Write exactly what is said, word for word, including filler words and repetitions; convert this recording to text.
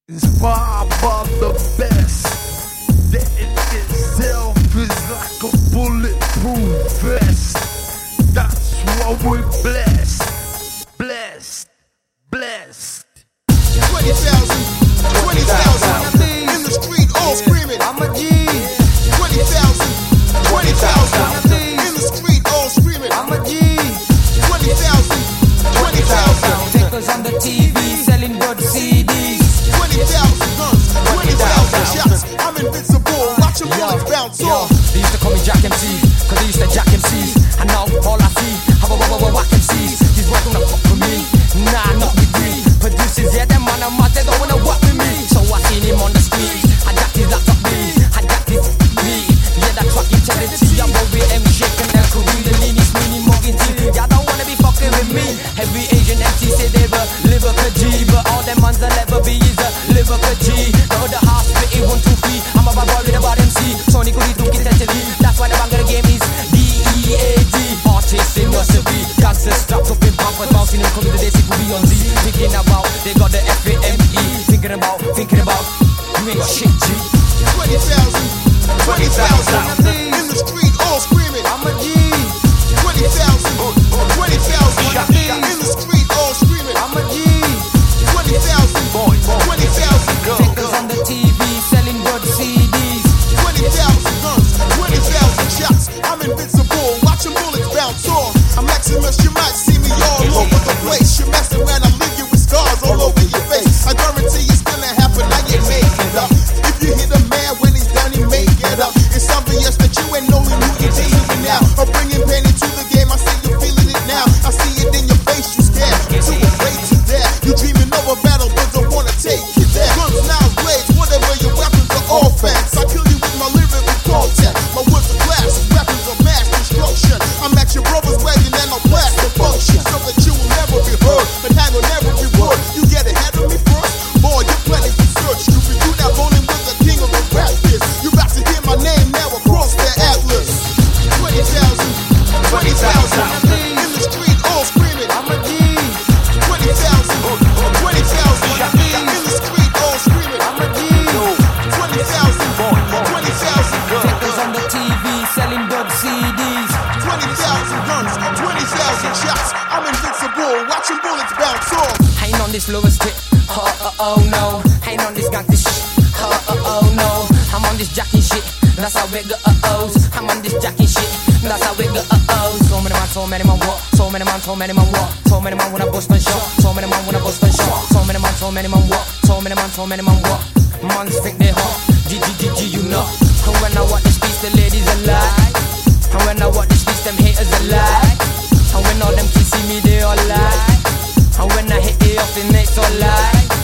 It's far above the best. That in itself is like a bulletproof vest. That's what we're blessed, blessed, blessed. Twenty thousand, twenty thousand in the street, all screaming. I'm a G. Twenty thousand, twenty thousand in the street, all screaming. I'm a G. Twenty thousand, twenty thousand. Tickers on the T V selling good C Ds. Twenty thousand guns, twenty thousand shots. I'm invincible. Watch them bullets bounce off. They used to call me Jack M C, cause they used to jack M Cs. And now all I see, have a whack whack M Cs. These boys don't fuck with me, nah, not with me. Producers, yeah, them man and mad, they don't wanna work with me. So I seen him on the street, I jacked his laptop me, I jacked his me. Yeah, that truck in charity, I'm over M shaking their career, the lean is meaning mugging tea. Y'all don't wanna be fucking with me. Every Asian M C say they were liver G, but all them mans will never be is a liver G. The other half split it one, two, three. I'm a bad boy with a bad M C, Sony could do it essentially. That's why the bang of the game is D E A D. Artists in nursery, dancers strapped up in pampers, bouncing and coming to the sick will be on Z. Thinking about, they got the F A M E. Thinking about, thinking about, you ain't got shit, G. Twenty thousand, twenty thousand in the street, all screaming. I'm a G. Twenty thousand, twenty thousand in the street, all screaming. I'm a G. Twenty thousand, twenty thousand Tickers on the T V selling good C Ds. twenty thousand guns, twenty thousand shots. I'm invincible. Watch them bullets bounce off. I'm Maximus. You might see me all over the place. You're messing around, I leave you with scars all over your face. I guarantee it's gonna happen. I ain't making up. If you hit a man when he's done, he make it up. It's obvious that you ain't knowing who you're dealing with now. I'm bringing pain into the game. I see you feeling it now. I see it in your face. You scared, too afraid to dare. You dreaming of a battle, but don't wanna take it there. Guns, knives, blades, whatever your weapons are all facts. I kill you with my lyrical contact. My words are glass, weapons of mass destruction. I'm at your brother's wedding and I'll blast the function so that you will never be heard and hang on every word. You get ahead of me first, boy, you're planning to search. You be you now rolling with the king of the rap this. You about to hear my name now across the atlas. Twenty thousand, twenty thousand in the street, all screaming. I'm a G. Twenty thousand, twenty thousand in the street, all screaming. I'm a G. Twenty thousand, twenty thousand, Tickers on the T V selling good C Ds. twenty thousand guns, twenty thousand shots. I'm invincible. Watching bullets bounce off. I ain't on this lowest tip. Oh, oh, oh no. I ain't on this gang this shit. Oh, oh, oh no. I'm on this jacking shit. That's how we go uh-ohs. I'm on this jacking shit. That's how we go uh-ohs. So many man, so many man what? So many man, so many man what? So many man wanna bust and shot. So many man wanna bust and shot. So many man, so many man what? So many man, so many man what? Mans think they hot. G G G G you know. And when I watch the streets, the ladies are like. And when I watch the streets, them haters are like. And when all them kids see me, they all lie. And when I hit it off, it makes all lie.